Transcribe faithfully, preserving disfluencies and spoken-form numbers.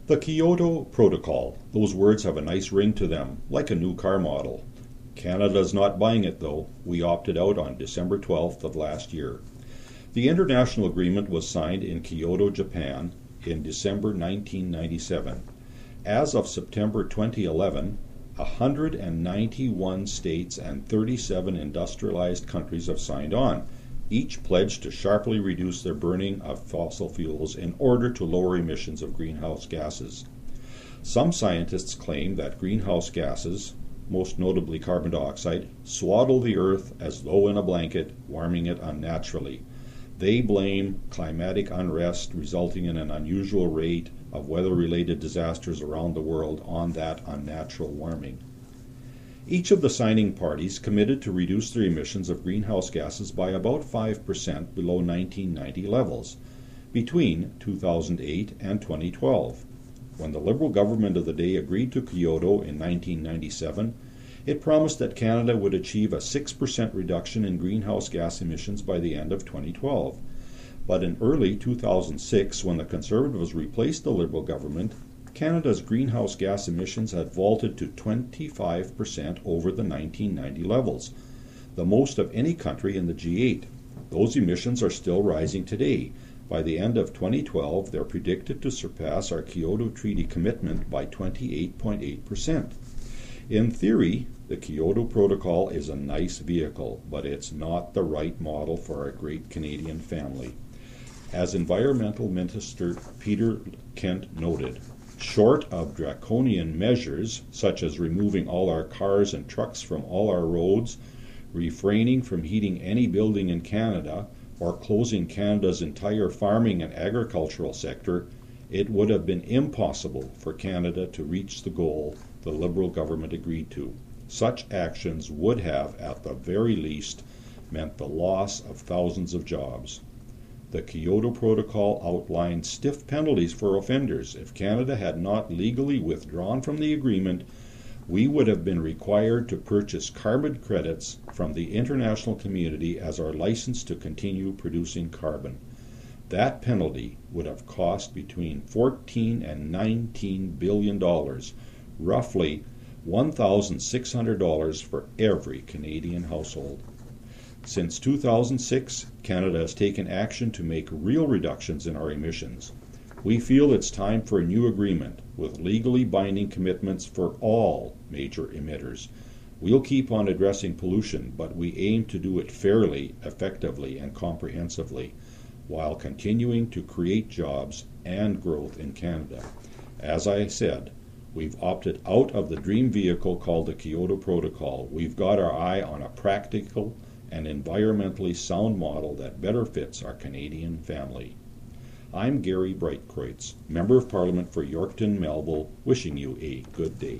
The Kyoto Protocol. Those words have a nice ring to them, like a new car model. Canada's not buying it, though. We opted out on December twelfth of last year. The international agreement was signed in Kyoto, Japan, in December nineteen ninety-seven. As of September twenty eleven, one hundred ninety-one states and thirty-seven industrialized countries have signed on, each pledged to sharply reduce their burning of fossil fuels in order to lower emissions of greenhouse gases. Some scientists claim that greenhouse gases, most notably carbon dioxide, swaddle the earth as though in a blanket, warming it unnaturally. They blame climatic unrest resulting in an unusual rate of weather-related disasters around the world on that unnatural warming. Each of the signing parties committed to reduce their emissions of greenhouse gases by about five percent below nineteen ninety levels between two thousand eight and twenty twelve. When the Liberal government of the day agreed to Kyoto in nineteen ninety-seven, it promised that Canada would achieve a six percent reduction in greenhouse gas emissions by the end of twenty twelve. But in early two thousand six, when the Conservatives replaced the Liberal government, Canada's greenhouse gas emissions had vaulted to twenty-five percent over the nineteen ninety levels, the most of any country in the G eight. Those emissions are still rising today. By the end of twenty twelve, they're predicted to surpass our Kyoto Treaty commitment by twenty-eight point eight percent. In theory, the Kyoto Protocol is a nice vehicle, but it's not the right model for our great Canadian family. As Environmental Minister Peter Kent noted, short of draconian measures, such as removing all our cars and trucks from all our roads, refraining from heating any building in Canada, or closing Canada's entire farming and agricultural sector, it would have been impossible for Canada to reach the goal the Liberal government agreed to. Such actions would have, at the very least, meant the loss of thousands of jobs. The Kyoto Protocol outlined stiff penalties for offenders. If Canada had not legally withdrawn from the agreement, we would have been required to purchase carbon credits from the international community as our license to continue producing carbon. That penalty would have cost between fourteen and nineteen billion dollars, roughly one thousand six hundred dollars for every Canadian household. Since two thousand six, Canada has taken action to make real reductions in our emissions. We feel it's time for a new agreement with legally binding commitments for all major emitters. We'll keep on addressing pollution, but we aim to do it fairly, effectively, and comprehensively, while continuing to create jobs and growth in Canada. As I said, we've opted out of the dream vehicle called the Kyoto Protocol. We've got our eye on a practical and environmentally sound model that better fits our Canadian family. I'm Gary Breitkreutz, Member of Parliament for Yorkton Melville, wishing you a good day.